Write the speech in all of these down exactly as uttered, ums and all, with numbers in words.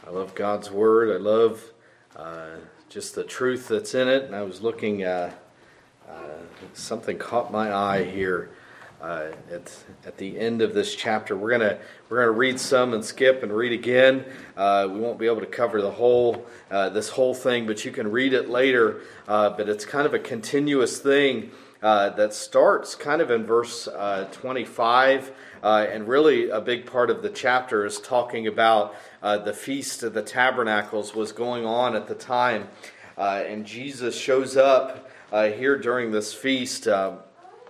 I love God's Word. I love uh, just the truth that's in it. And I was looking, uh, uh, something caught my eye here uh, at at the end of this chapter. We're gonna we're gonna read some and skip and read again. Uh, we won't be able to cover the whole uh, this whole thing, but you can read it later. Uh, but it's kind of a continuous thing uh, that starts kind of in verse uh, twenty-five. Uh, and really a big part of the chapter is talking about uh, the Feast of the Tabernacles was going on at the time. Uh, and Jesus shows up uh, here during this feast. Uh,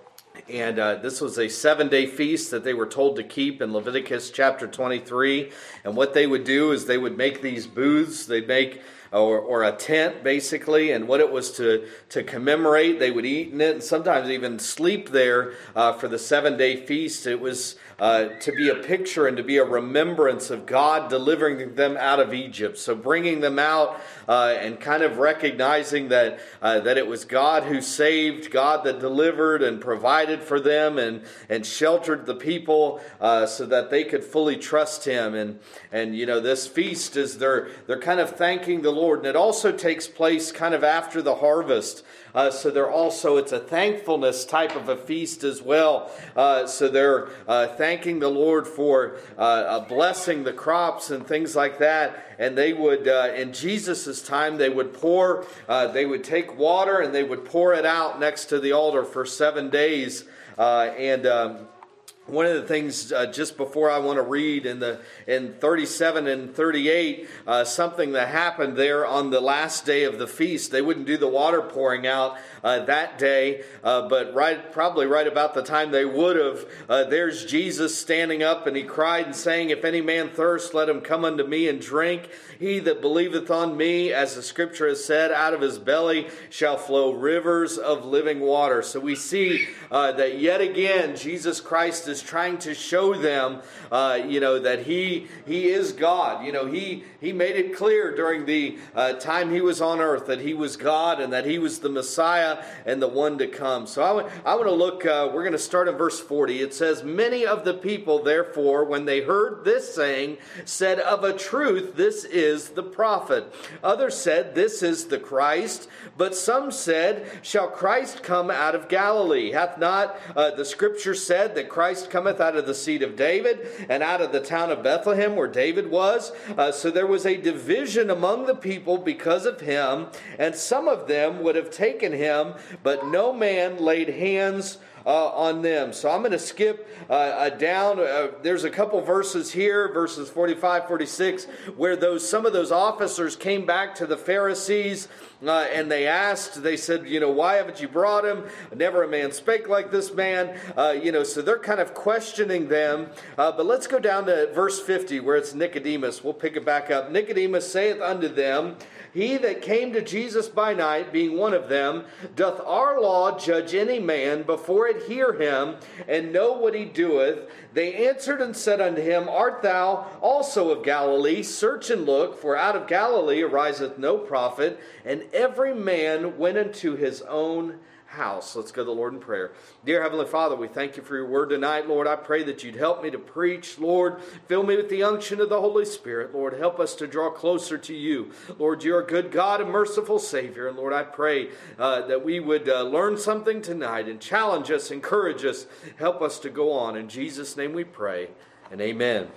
and uh, this was a seven-day feast that they were told to keep in Leviticus chapter twenty-three. And what they would do is they would make these booths. They'd make Or, or a tent, basically, and what it was to, to commemorate. They would eat in it and sometimes even sleep there uh, for the seven-day feast. It was uh, to be a picture and to be a remembrance of God delivering them out of Egypt. So bringing them out uh, and kind of recognizing that uh, that it was God who saved, God that delivered and provided for them and, and sheltered the people uh, so that they could fully trust Him. And, and you know, this feast is they're, they're kind of thanking the Lord, and it also takes place kind of after the harvest. Uh, so they're also, it's a thankfulness type of a feast as well. Uh, so they're uh, thanking the Lord for uh, uh, blessing the crops and things like that. And they would, uh, in Jesus' time, they would pour, uh, they would take water and they would pour it out next to the altar for seven days. Uh, and um, One of the things uh, just before I want to read in the in thirty-seven and thirty-eight, uh, something that happened there on the last day of the feast. They wouldn't do the water pouring out uh, that day, uh, but right probably right about the time they would have, uh, there's Jesus standing up, and He cried and saying, "If any man thirst, let him come unto me and drink. He that believeth on me, as the Scripture has said, out of his belly shall flow rivers of living water." So we see uh, that yet again Jesus Christ is trying to show them, uh, you know, that He He is God. You know, He He made it clear during the uh, time He was on earth that He was God and that He was the Messiah and the one to come. So I, w- I want to look, uh, we're going to start in verse forty. It says, "Many of the people, therefore, when they heard this saying, said, Of a truth, this is the prophet. Others said, This is the Christ. But some said, Shall Christ come out of Galilee? Hath not uh, the Scripture said that Christ cometh out of the seed of David and out of the town of Bethlehem where David was?" Uh, so there was a division among the people because of Him, and some of them would have taken Him, but no man laid hands Uh, on them. So I'm going to skip uh, uh, down. Uh, there's a couple verses here, verses forty-five, forty-six, where those some of those officers came back to the Pharisees uh, and they asked, they said, you know, "Why haven't you brought him? Never a man spake like this man." Uh, you know, so they're kind of questioning them. Uh, but let's go down to verse fifty where it's Nicodemus. We'll pick it back up. "Nicodemus saith unto them, He that came to Jesus by night, being one of them, doth our law judge any man before it hear him, and know what he doeth? They answered and said unto him, Art thou also of Galilee? Search and look, for out of Galilee ariseth no prophet. And every man went into his own house." Let's go to the Lord in prayer. Dear Heavenly Father, we thank You for Your word tonight. Lord, I pray that You'd help me to preach. Lord, fill me with the unction of the Holy Spirit. Lord, help us to draw closer to You. Lord, You're a good God and merciful Savior. And Lord, I pray uh, that we would uh, learn something tonight and challenge us, encourage us, help us to go on. In Jesus' name we pray, and amen.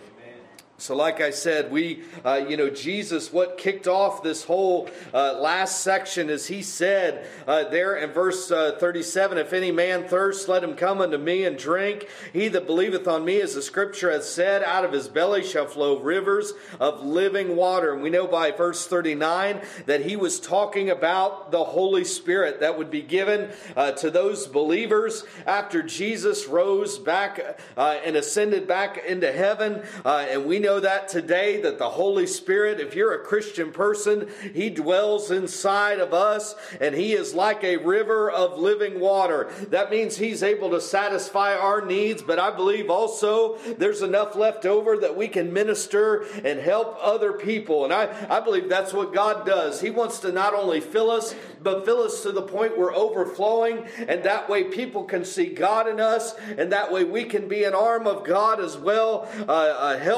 So like I said, we, uh, you know, Jesus, what kicked off this whole uh, last section is He said uh, there in verse uh, thirty-seven, "If any man thirst, let him come unto me and drink. He that believeth on me, as the Scripture hath said, out of his belly shall flow rivers of living water." And we know by verse thirty-nine that He was talking about the Holy Spirit that would be given uh, to those believers after Jesus rose back uh, and ascended back into heaven. Uh, and we know that today, that the Holy Spirit, if you're a Christian person, He dwells inside of us, and He is like a river of living water. That means He's able to satisfy our needs, but I believe also there's enough left over that we can minister and help other people. And I, I believe that's what God does. He wants to not only fill us, but fill us to the point we're overflowing, and that way people can see God in us, and that way we can be an arm of God as well, uh, uh, helping one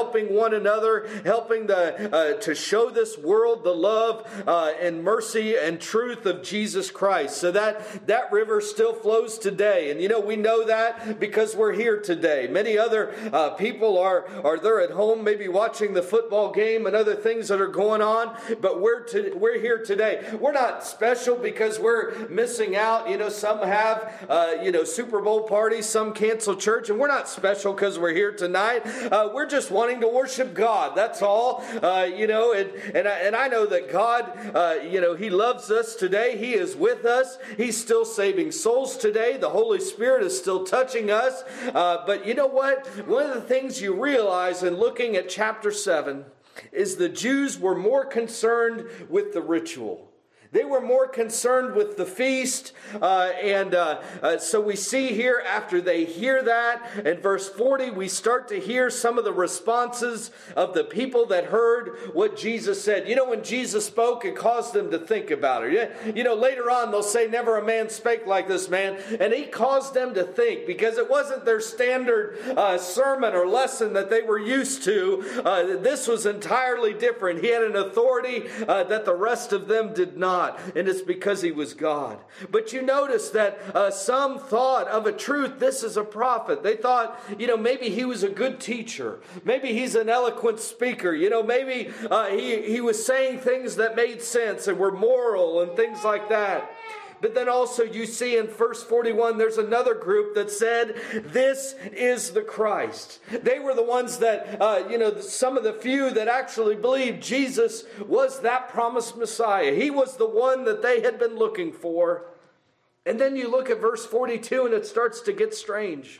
one another, helping the, uh, to show this world the love uh, and mercy and truth of Jesus Christ. So that, that river still flows today. And you know, we know that because we're here today. Many other uh, people are, are there at home, maybe watching the football game and other things that are going on, but we're, to, we're here today. We're not special because we're missing out. You know, some have, uh, you know, Super Bowl parties, some cancel church, and we're not special because we're here tonight. Uh, we're just wanting to worship God. That's all. Uh, you know, and, and, I, and I know that God, uh, you know, He loves us today. He is with us. He's still saving souls today. The Holy Spirit is still touching us. Uh, but you know what? One of the things you realize in looking at chapter seven is the Jews were more concerned with the ritual. They were more concerned with the feast. Uh, and uh, uh, so we see here, after they hear that, in verse forty, we start to hear some of the responses of the people that heard what Jesus said. You know, when Jesus spoke, it caused them to think about it. You know, later on, they'll say, never a man spake like this man. And He caused them to think, because it wasn't their standard uh, sermon or lesson that they were used to. Uh, this was entirely different. He had an authority uh, that the rest of them did not. And it's because He was God. But you notice that uh, some thought of a truth, this is a prophet. They thought, you know, maybe he was a good teacher. Maybe he's an eloquent speaker. You know, maybe uh, he, he was saying things that made sense and were moral and things like that. But then also you see in verse forty-one, there's another group that said, this is the Christ. They were the ones that, uh, you know, some of the few that actually believed Jesus was that promised Messiah. He was the one that they had been looking for. And then you look at verse forty-two and it starts to get strange.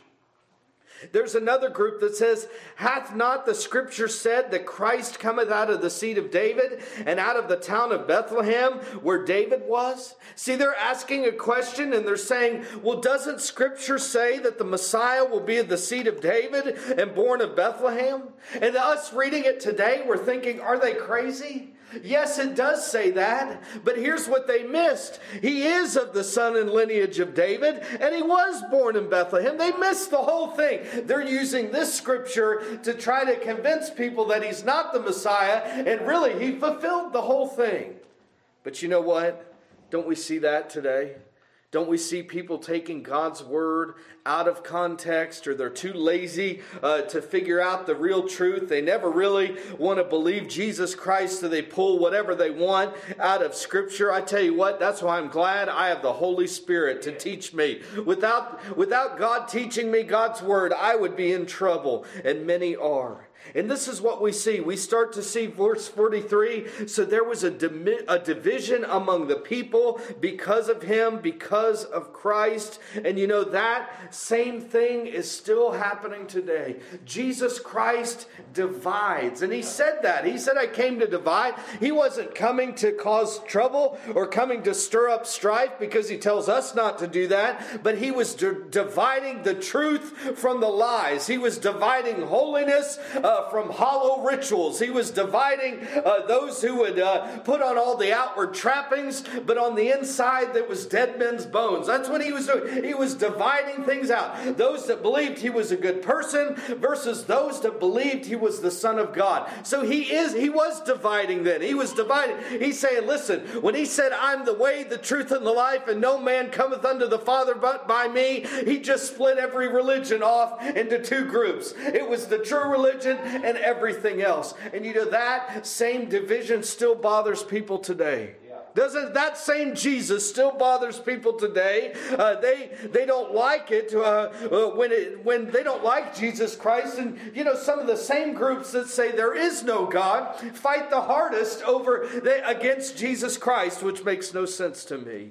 There's another group that says, hath not the scripture said that Christ cometh out of the seed of David and out of the town of Bethlehem where David was? See, they're asking a question and they're saying, well, doesn't scripture say that the Messiah will be of the seed of David and born of Bethlehem? And us reading it today, we're thinking, are they crazy? Yes, it does say that, but here's what they missed. He is of the son and lineage of David, and He was born in Bethlehem. They missed the whole thing. They're using this scripture to try to convince people that He's not the Messiah, and really, He fulfilled the whole thing. But you know what? Don't we see that today? Don't we see people taking God's word out of context, or they're too lazy uh, to figure out the real truth? They never really want to believe Jesus Christ, so they pull whatever they want out of Scripture. I tell you what, that's why I'm glad I have the Holy Spirit to teach me. Without, without God teaching me God's word, I would be in trouble, and many are. And this is what we see. We start to see verse forty-three. So there was a, dim- a division among the people because of Him, because of Christ. And you know, that same thing is still happening today. Jesus Christ divides. And He said that. He said, I came to divide. He wasn't coming to cause trouble or coming to stir up strife, because He tells us not to do that. But He was di- dividing the truth from the lies. He was dividing holiness uh, Uh, from hollow rituals. He was dividing uh, those who would uh, put on all the outward trappings, but on the inside there was dead men's bones. That's what He was doing. He was dividing things out. Those that believed He was a good person versus those that believed He was the Son of God. So He is, He was dividing then. He was dividing. He's saying, listen, when He said, I'm the way, the truth, and the life, and no man cometh unto the Father but by me, He just split every religion off into two groups. It was the true religion and everything else. And you know, that same division still bothers people today. Doesn't that same Jesus still bothers people today? Uh, they they don't like it uh, uh, when it when they don't like Jesus Christ. And you know, some of the same groups that say there is no God fight the hardest over the, against Jesus Christ, which makes no sense to me.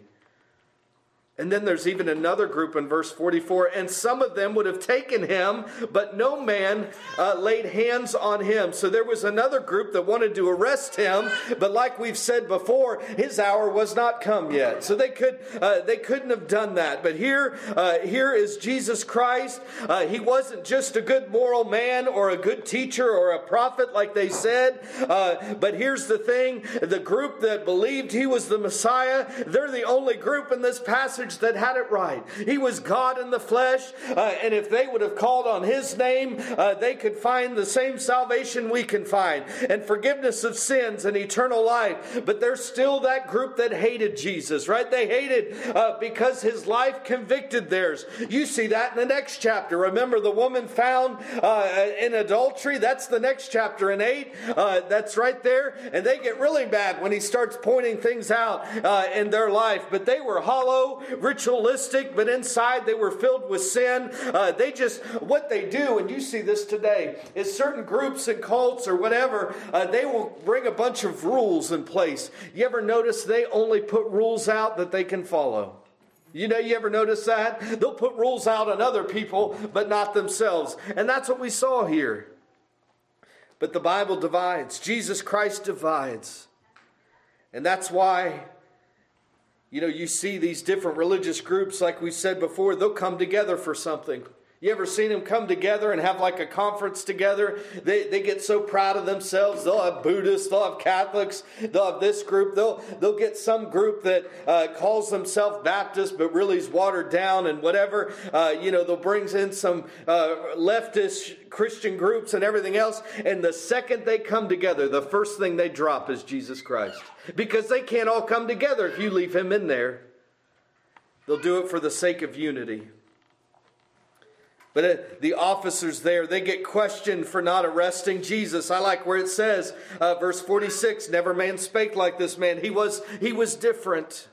And then there's even another group in verse forty-four. And some of them would have taken Him, but no man uh, laid hands on Him. So there was another group that wanted to arrest Him. But like we've said before, His hour was not come yet. So they could uh, they couldn't have done that. But here, uh, here is Jesus Christ. Uh, he wasn't just a good moral man or a good teacher or a prophet like they said. Uh, but here's the thing. The group that believed He was the Messiah, they're the only group in this passage passage that had it right. He was God in the flesh, uh, and if they would have called on His name, uh, they could find the same salvation we can find, and forgiveness of sins and eternal life. But there's still that group that hated Jesus, right? They hated uh, because His life convicted theirs. You see that in the next chapter. Remember the woman found uh, in adultery? That's the next chapter in eight. Uh, that's right there. And they get really mad when He starts pointing things out uh, in their life. But they were hollow, ritualistic, but inside they were filled with sin. Uh, they just, what they do, and you see this today, is certain groups and cults or whatever, uh, they will bring a bunch of rules in place. You ever notice they only put rules out that they can follow? You know, you ever notice that? They'll put rules out on other people, but not themselves. And that's what we saw here. But the Bible divides. Jesus Christ divides. And that's why, you know, you see these different religious groups, like we said before, they'll come together for something. You ever seen them come together and have like a conference together? They they get so proud of themselves. They'll have Buddhists, they'll have Catholics, they'll have this group. They'll they'll get some group that uh, calls themselves Baptist, but really is watered down and whatever. Uh, you know, they'll bring in some uh, leftist Christian groups and everything else. And the second they come together, the first thing they drop is Jesus Christ. Because they can't all come together if you leave Him in there. They'll do it for the sake of unity. But uh, the officers there, they get questioned for not arresting Jesus. I like where it says, uh, verse forty-six, never man spake like this man. He was, he was different.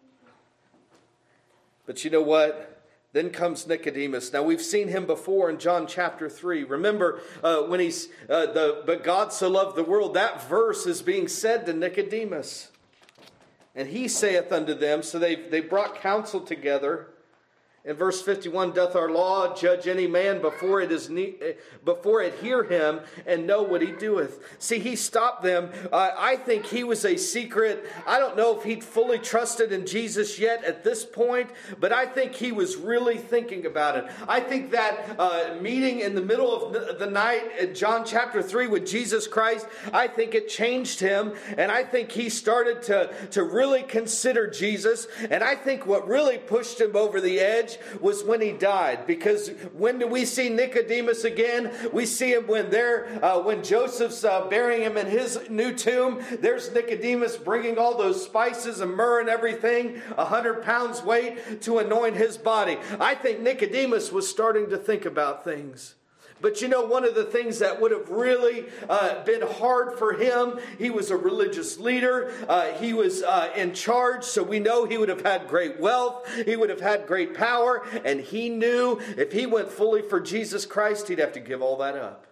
But you know what? Then comes Nicodemus. Now we've seen him before in John chapter three. Remember uh, when he's, uh, the but God so loved the world, that verse is being said to Nicodemus. And he saith unto them, so they they brought counsel together. In verse fifty-one, doth our law judge any man before it is ne- before it hear him and know what he doeth? See, he stopped them. Uh, I think he was a secret. I don't know if he'd fully trusted in Jesus yet at this point, but I think he was really thinking about it. I think that uh, meeting in the middle of the night in John chapter three with Jesus Christ, I think it changed him, and I think he started to, to really consider Jesus, and I think what really pushed him over the edge was when he died. Because when do we see Nicodemus again? We see him when they're uh, when Joseph's uh, burying him in his new tomb. There's Nicodemus bringing all those spices and myrrh and everything, a hundred pounds weight, to anoint his body. I think Nicodemus was starting to think about things. But you know, one of the things that would have really uh, been hard for him, he was a religious leader. Uh, he was uh, in charge, so we know he would have had great wealth. He would have had great power. And he knew if he went fully for Jesus Christ, he'd have to give all that up.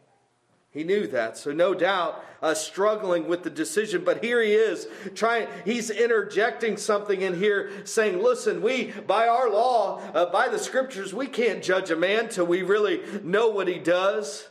He knew that. So no doubt uh, struggling with the decision. But here he is trying. He's interjecting something in here saying, listen, we, by our law, uh, by the scriptures, we can't judge a man till we really know what he does.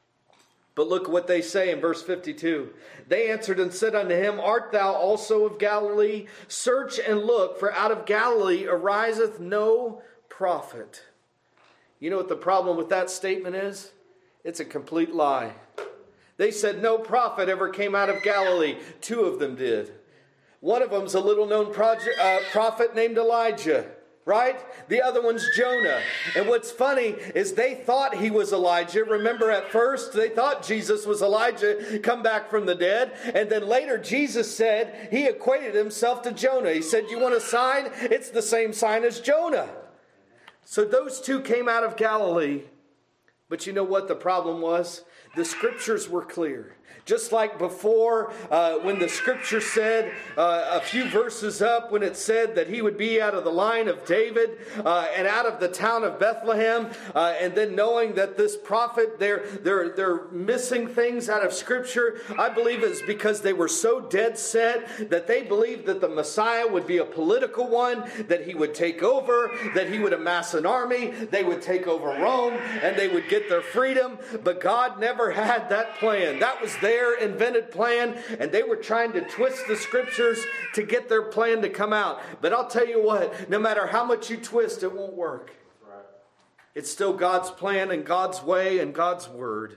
But look what they say in verse fifty-two. They answered and said unto him, art thou also of Galilee? Search and look, for out of Galilee ariseth no prophet. You know what the problem with that statement is? It's a complete lie. They said no prophet ever came out of Galilee. Two of them did. One of them's a little known project, uh, prophet named Elijah, right? The other one's Jonah. And what's funny is they thought he was Elijah. Remember at first they thought Jesus was Elijah, come back from the dead. And then later Jesus said he equated himself to Jonah. He said, you want a sign? It's the same sign as Jonah. So those two came out of Galilee. But you know what the problem was? The scriptures were clear. Just like before, uh, when the scripture said, uh, a few verses up, when it said that he would be out of the line of David uh, and out of the town of Bethlehem, uh, and then knowing that this prophet, they're, they're, they're missing things out of scripture, I believe it's because they were so dead set that they believed that the Messiah would be a political one, that he would take over, that he would amass an army, they would take over Rome, and they would get their freedom. But God never had that plan. That was their invented plan, and they were trying to twist the scriptures to get their plan to come out. But I'll tell you what, no matter how much you twist, it won't work. Right. It's still God's plan and God's way and God's word.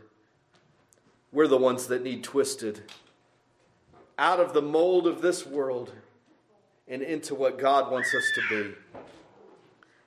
We're the ones that need twisted out of the mold of this world and into what God wants us to be.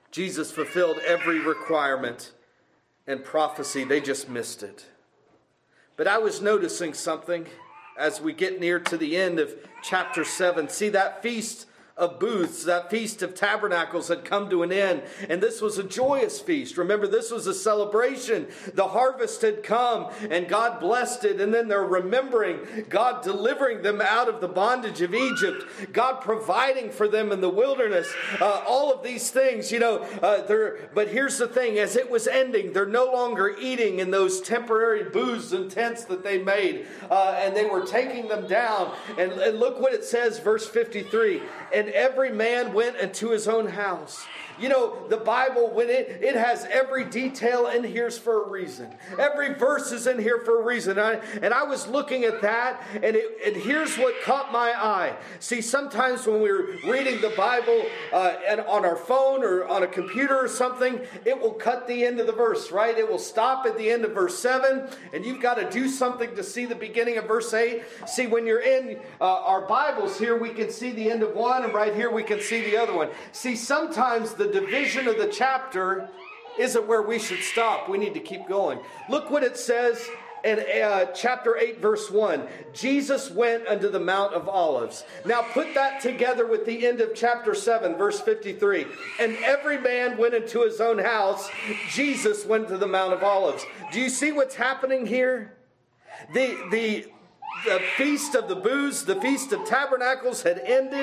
Jesus fulfilled every requirement and prophecy. They just missed it. But I was noticing something as we get near to the end of chapter seven. See, that feast of booths, that feast of tabernacles had come to an end, and this was a joyous feast. Remember, this was a celebration. The harvest had come and God blessed it, and then they're remembering God delivering them out of the bondage of Egypt, God providing for them in the wilderness, uh, all of these things, you know, uh, they're, but here's the thing, as it was ending, they're no longer eating in those temporary booths and tents that they made, uh, and they were taking them down, and, and look what it says, verse fifty-three, and every man went into his own house. You know, the Bible, when it, it has every detail in here for a reason. Every verse is in here for a reason. I, and I was looking at that, and, it, and here's what caught my eye. See, sometimes when we're reading the Bible uh, and on our phone or on a computer or something, it will cut the end of the verse, right? It will stop at the end of verse seven, and you've got to do something to see the beginning of verse eight. See, when you're in uh, our Bibles here, we can see the end of one, and right here we can see the other one. See, sometimes the division of the chapter isn't where we should stop. We need to keep going. Look what it says in uh, chapter eight, verse one. Jesus went unto the Mount of Olives. Now put that together with the end of chapter seven, verse fifty-three. And every man went into his own house. Jesus went to the Mount of Olives. Do you see what's happening here? The, the, the Feast of the Booths, the Feast of Tabernacles had ended.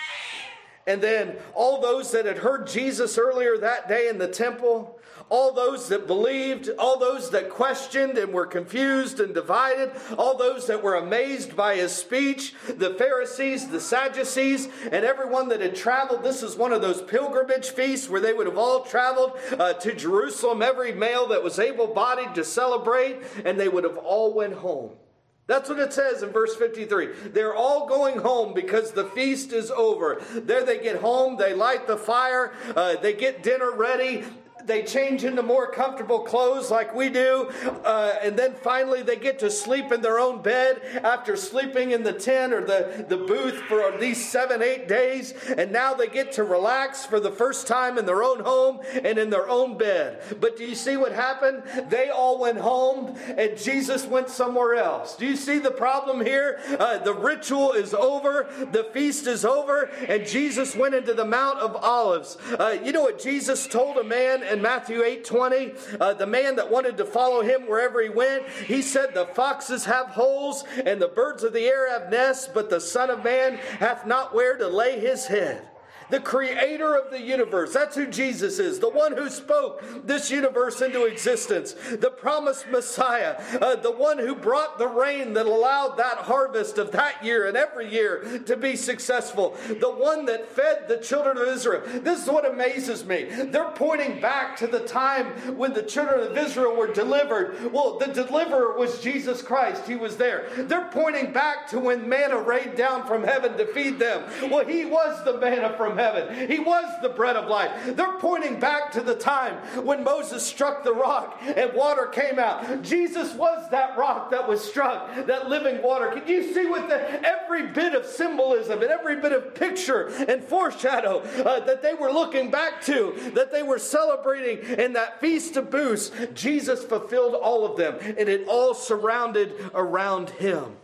And then all those that had heard Jesus earlier that day in the temple, all those that believed, all those that questioned and were confused and divided, all those that were amazed by his speech, the Pharisees, the Sadducees, and everyone that had traveled. This is one of those pilgrimage feasts where they would have all traveled uh, to Jerusalem, every male that was able-bodied to celebrate, and they would have all went home. That's what it says in verse fifty-three. They're all going home because the feast is over. There they get home, they light the fire, uh, they get dinner ready. They change into more comfortable clothes like we do. Uh, and then finally they get to sleep in their own bed after sleeping in the tent or the, the booth for these seven, eight days. And now they get to relax for the first time in their own home and in their own bed. But do you see what happened? They all went home and Jesus went somewhere else. Do you see the problem here? Uh, the ritual is over. The feast is over. And Jesus went into the Mount of Olives. Uh, you know what Jesus told a man in Matthew eight twenty, uh, the man that wanted to follow him wherever he went, he said, the foxes have holes and the birds of the air have nests, but the Son of Man hath not where to lay his head. The creator of the universe. That's who Jesus is. The one who spoke this universe into existence. The promised Messiah. Uh, the one who brought the rain that allowed that harvest of that year and every year to be successful. The one that fed the children of Israel. This is what amazes me. They're pointing back to the time when the children of Israel were delivered. Well, the deliverer was Jesus Christ. He was there. They're pointing back to when manna rained down from heaven to feed them. Well, he was the manna from heaven. He was the bread of life. They're pointing back to the time when Moses struck the rock and water came out. Jesus was that rock that was struck, that living water. Can you see what the every bit of symbolism and every bit of picture and foreshadow uh, that they were looking back to, that they were celebrating in that Feast of Booths? Jesus fulfilled all of them, and it all surrounded around him.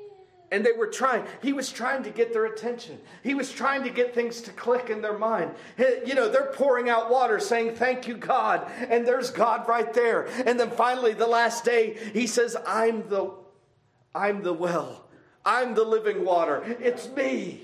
And they were trying, he was trying to get their attention. He was trying to get things to click in their mind. You know, they're pouring out water saying, thank you, God. And there's God right there. And then finally, the last day, he says, I'm the, I'm the well. I'm the living water. It's me.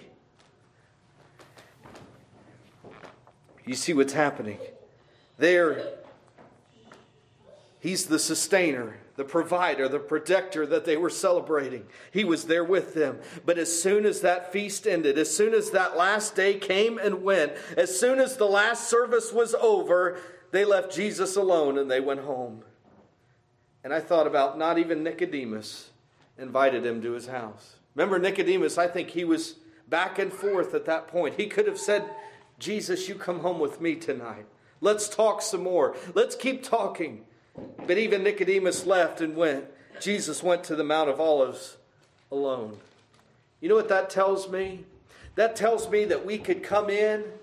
You see what's happening? There, he's the sustainer, the provider, the protector that they were celebrating. He was there with them. But as soon as that feast ended, as soon as that last day came and went, as soon as the last service was over, they left Jesus alone and they went home. And I thought about not even Nicodemus invited him to his house. Remember Nicodemus, I think he was back and forth at that point. He could have said, Jesus, you come home with me tonight. Let's talk some more. Let's keep talking. But even Nicodemus left and went. Jesus went to the Mount of Olives alone. You know what that tells me? That tells me that we could come in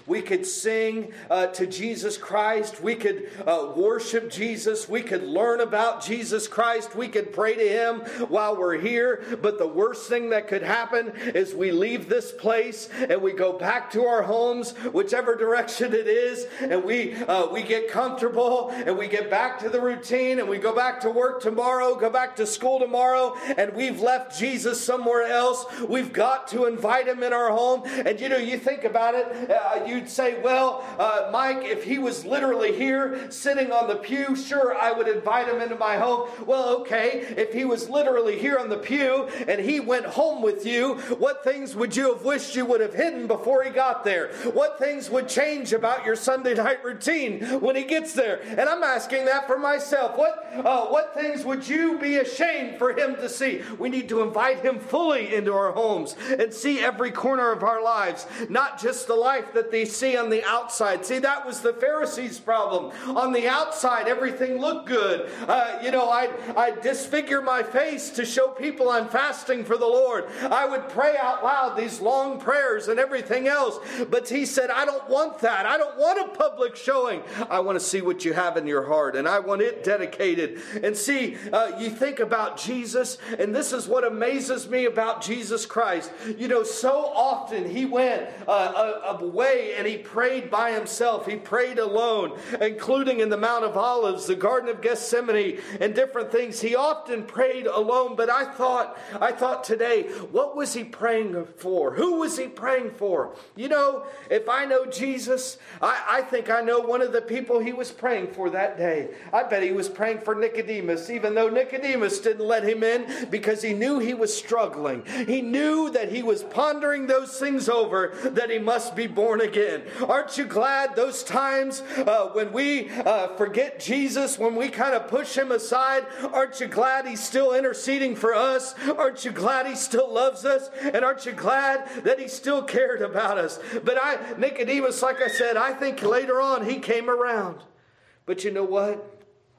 We could sing uh, to Jesus Christ. We could uh, worship Jesus. We could learn about Jesus Christ. We could pray to Him while we're here. But the worst thing that could happen is we leave this place and we go back to our homes, whichever direction it is, and we uh, we get comfortable and we get back to the routine and we go back to work tomorrow, go back to school tomorrow, and we've left Jesus somewhere else. We've got to invite Him in our home. And you know, you think about it, uh, you'd say, well, uh, Mike, if He was literally here sitting on the pew, sure, I would invite Him into my home. Well, okay, if He was literally here on the pew and He went home with you, what things would you have wished you would have hidden before He got there? What things would change about your Sunday night routine when He gets there? And I'm asking that for myself. What, uh, what things would you be ashamed for Him to see? We need to invite Him fully into our homes and see every corner of our lives, not just the life that they see on the outside. See, that was the Pharisees' problem. On the outside, everything looked good. Uh, you know, I'd, I'd disfigure my face to show people I'm fasting for the Lord. I would pray out loud these long prayers and everything else. But He said, I don't want that. I don't want a public showing. I want to see what you have in your heart, and I want it dedicated. And see, uh, you think about Jesus, and this is what amazes me about Jesus Christ. You know, so often He went uh, away and He prayed by Himself. He prayed alone, including in the Mount of Olives, the Garden of Gethsemane, and different things. He often prayed alone. But I thought, I thought today, what was He praying for? Who was He praying for? You know, if I know Jesus, I, I think I know one of the people He was praying for that day. I bet He was praying for Nicodemus, even though Nicodemus didn't let Him in because he knew he was struggling. He knew that he was pondering those things over, that he must be born again. Aren't you glad those times uh, when we uh, forget Jesus, when we kind of push Him aside, aren't you glad He's still interceding for us? Aren't you glad He still loves us? And aren't you glad that He still cared about us? But I, Nicodemus, like I said, I think later on he came around. But you know what?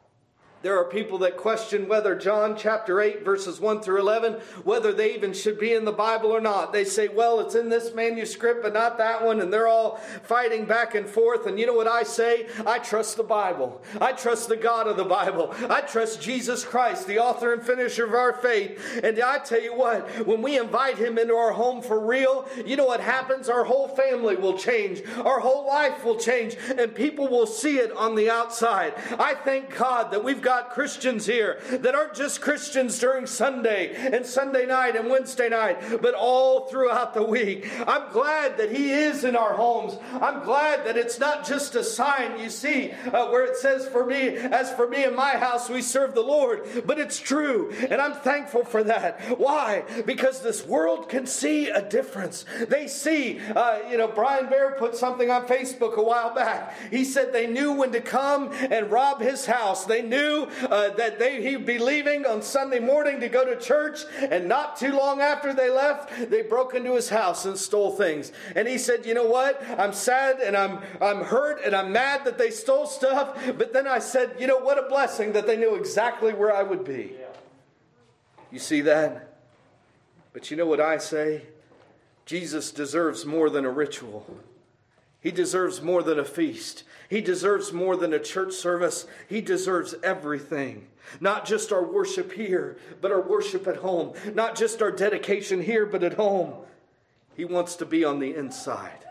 There are people that question whether John chapter eight verses one through eleven, whether they even should be in the Bible or not. They say, well, it's in this manuscript, but not that one. And they're all fighting back and forth. And you know what I say? I trust the Bible. I trust the God of the Bible. I trust Jesus Christ, the author and finisher of our faith. And I tell you what, when we invite Him into our home for real, you know what happens? Our whole family will change. Our whole life will change. And people will see it on the outside. I thank God that we've got Got Christians here that aren't just Christians during Sunday and Sunday night and Wednesday night, but all throughout the week. I'm glad that He is in our homes. I'm glad that it's not just a sign you see uh, where it says, for me, as for me and my house, we serve the Lord. But it's true. And I'm thankful for that. Why? Because this world can see a difference. They see, uh, you know, Brian Bear put something on Facebook a while back. He said they knew when to come and rob his house. They knew Uh, that they, he'd be leaving on Sunday morning to go to church, and not too long after they left, they broke into his house and stole things. And he said, you know what? I'm sad and I'm I'm hurt and I'm mad that they stole stuff. But then I said, you know, what a blessing that they knew exactly where I would be. You see that? But you know what I say? Jesus deserves more than a ritual. He deserves more than a feast. He deserves more than a church service. He deserves everything. Not just our worship here, but our worship at home. Not just our dedication here, but at home. He wants to be on the inside.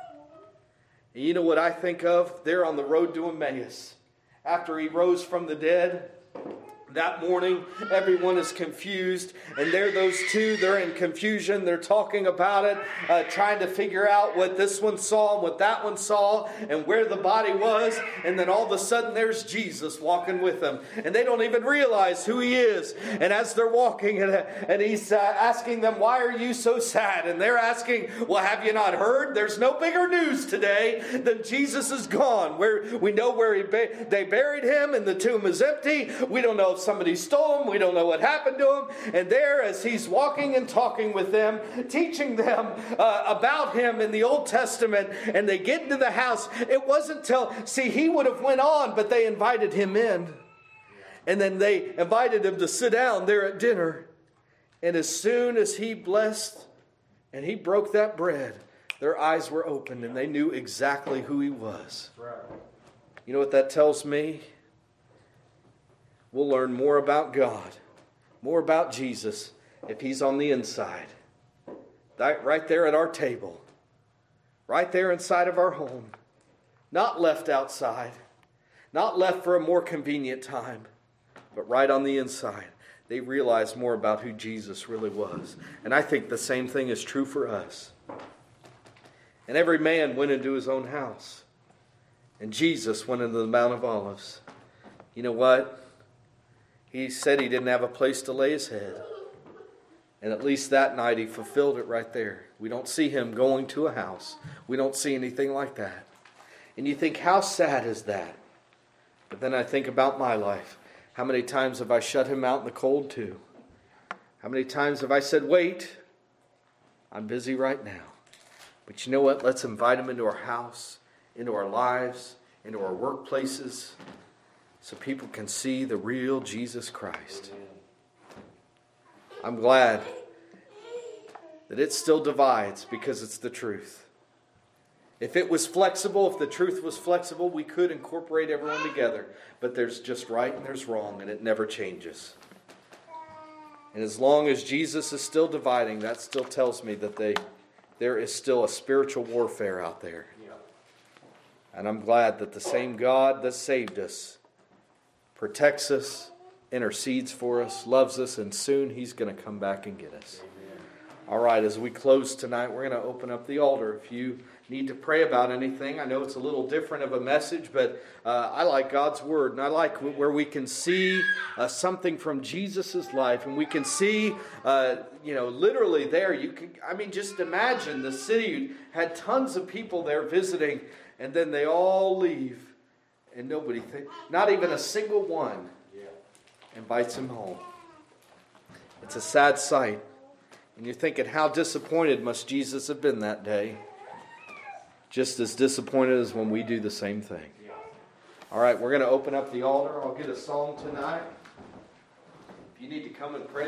And you know what I think of? There on the road to Emmaus. After He rose from the dead, that morning, everyone is confused, and there those two, they're in confusion, they're talking about it, uh, trying to figure out what this one saw and what that one saw, and where the body was, and then all of a sudden there's Jesus walking with them, and they don't even realize who He is. And as they're walking, and, and He's uh, asking them, why are you so sad? And they're asking, well, have you not heard? There's no bigger news today than Jesus is gone. Where we know where he ba- they buried Him, and the tomb is empty. We don't know if somebody stole Him. We don't know what happened to Him. And there, as He's walking and talking with them, teaching them uh, about Him in the Old Testament, and they get into the house, it wasn't till, see, He would have went on, but they invited Him in. And then they invited Him to sit down there at dinner. And as soon as He blessed and He broke that bread, Their eyes were opened and they knew exactly who He was. Right. You know what that tells me? We'll learn more about God, more about Jesus, if He's on the inside. Right there at our table. Right there inside of our home. Not left outside. Not left for a more convenient time. But right on the inside. They realized more about who Jesus really was. And I think the same thing is true for us. And every man went into his own house. And Jesus went into the Mount of Olives. You know what? He said He didn't have a place to lay His head. And at least that night He fulfilled it right there. We don't see Him going to a house. We don't see anything like that. And you think, how sad is that? But then I think about my life. How many times have I shut Him out in the cold too? How many times have I said, wait, I'm busy right now. But you know what? Let's invite Him into our house, into our lives, into our workplaces, so people can see the real Jesus Christ. I'm glad that it still divides because it's the truth. If it was flexible, if the truth was flexible, we could incorporate everyone together. But there's just right and there's wrong, and it never changes. And as long as Jesus is still dividing, that still tells me that they, there is still a spiritual warfare out there. And I'm glad that the same God that saved us protects us, intercedes for us, loves us, and soon He's going to come back and get us. Amen. All right, as we close tonight, we're going to open up the altar. If you need to pray about anything, I know it's a little different of a message, but uh, I like God's Word, and I like where we can see uh, something from Jesus' life, and we can see, uh, you know, literally there, you can, I mean, just imagine the city had tons of people there visiting, and then they all leave, and nobody, th- not even a single one, invites Him home. It's a sad sight. And you're thinking, how disappointed must Jesus have been that day? Just as disappointed as when we do the same thing. All right, we're going to open up the altar. I'll get a song tonight. If you need to come and pray.